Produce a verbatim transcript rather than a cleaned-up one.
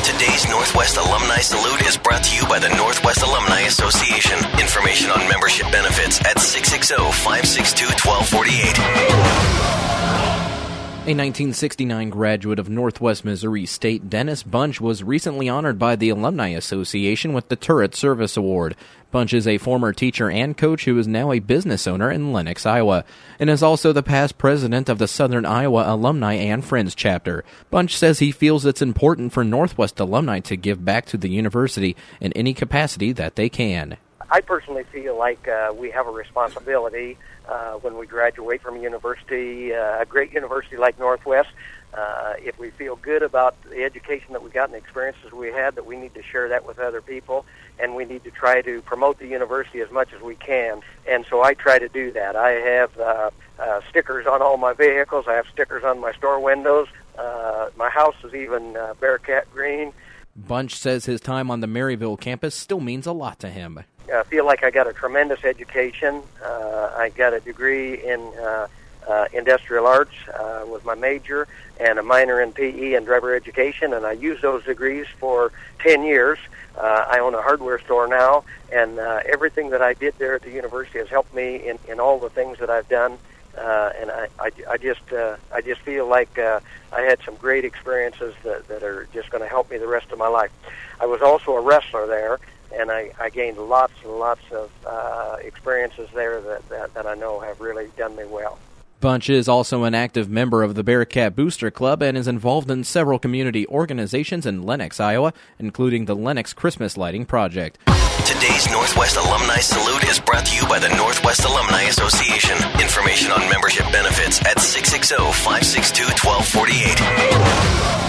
Today's Northwest Alumni Salute is brought to you by the Northwest Alumni Association. Information on membership benefits at six six zero, five six two, one two four eight. A nineteen sixty-nine graduate of Northwest Missouri State, Dennis Bunch, was recently honored by the Alumni Association with the Turret Service Award. Bunch is a former teacher and coach who is now a business owner in Lenox, Iowa, and is also the past president of the Southern Iowa Alumni and Friends chapter. Bunch says he feels it's important for Northwest alumni to give back to the university in any capacity that they can. I personally feel like uh, we have a responsibility uh, when we graduate from a university, uh, a great university like Northwest. Uh, if we feel good about the education that we got and the experiences we had, that we need to share that with other people, and we need to try to promote the university as much as we can. And so I try to do that. I have uh, uh, stickers on all my vehicles. I have stickers on my store windows. Uh, my house is even uh, Bearcat green. Bunch says his time on the Maryville campus still means a lot to him. I feel like I got a tremendous education. Uh, I got a degree in uh, uh, industrial arts uh, with my major, and a minor in P E and driver education, and I used those degrees for ten years. Uh, I own a hardware store now, and uh, everything that I did there at the university has helped me in, in all the things that I've done. Uh, and I, I, I just uh, I just feel like uh, I had some great experiences that, that are just going to help me the rest of my life. I was also a wrestler there, and I, I gained lots and lots of uh, experiences there that, that, that I know have really done me well. Bunch is also an active member of the Bearcat Booster Club and is involved in several community organizations in Lenox, Iowa, including the Lenox Christmas Lighting Project. Today's Northwest Alumni Salute is brought to you by the Northwest Alumni Association. Information on membership benefits at six six zero, five six two, one two four eight.